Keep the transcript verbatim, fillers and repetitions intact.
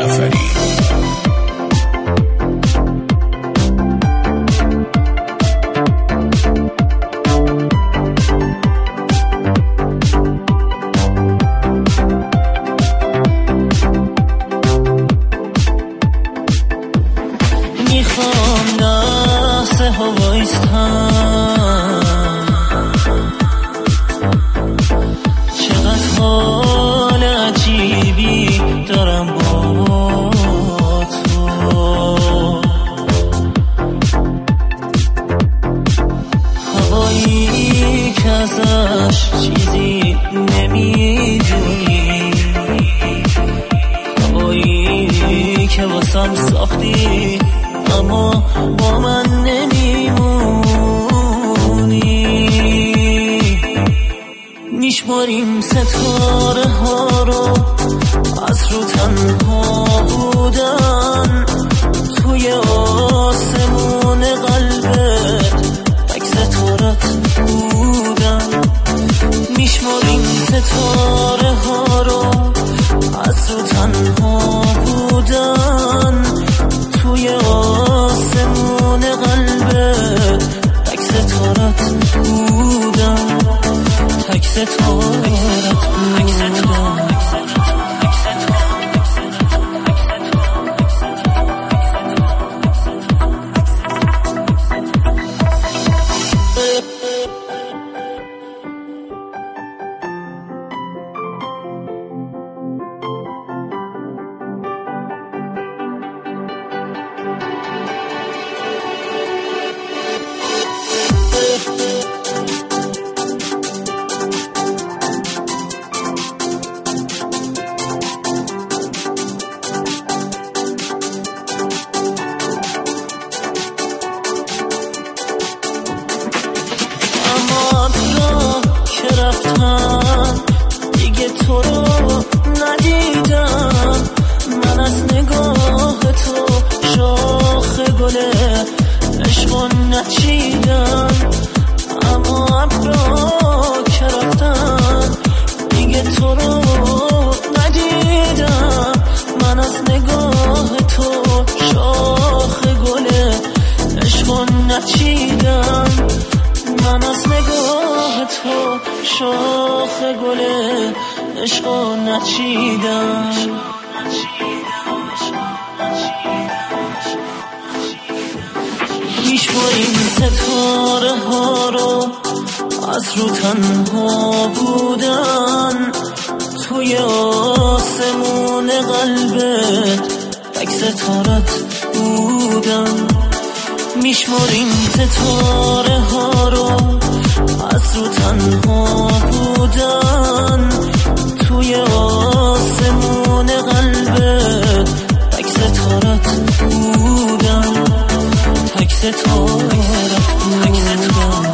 جعفری. میخوام لحظه ها بایستم، چقدر حال عجیبی دارم با تو، هوایی که ازش چیزی نمیدونی، هوایی که واسم ساختی اما با من نمیمونی. میشماریم ستاره ها رو از رو تنها بودن، توی آسمون قلبت تک ستارت بودن. میشماریم ستاره ها رو از رو تنها بودن، توی آسمون قلبت تک ستارت بودن، تک ستارت بودن. دیگه تو رو ندیدم، من از نگاه تو شاخ گل عشقو نچیدم. اما ابرا که رفتن دیگه تو رو ندیدم، من از نگاه تو شاخ گل عشقو نچیدم، من از نگاه تو شاخ گل عشقو نچیدم. میشماریم ستاره ها رو از رو تنها بودن، توی آسمون قلبت تک ستارت بودن. میشماریم ستاره ها رو از رو تنها بودن، توی آسمون قلبت تک ستارت بودن، تک ستارت بودن.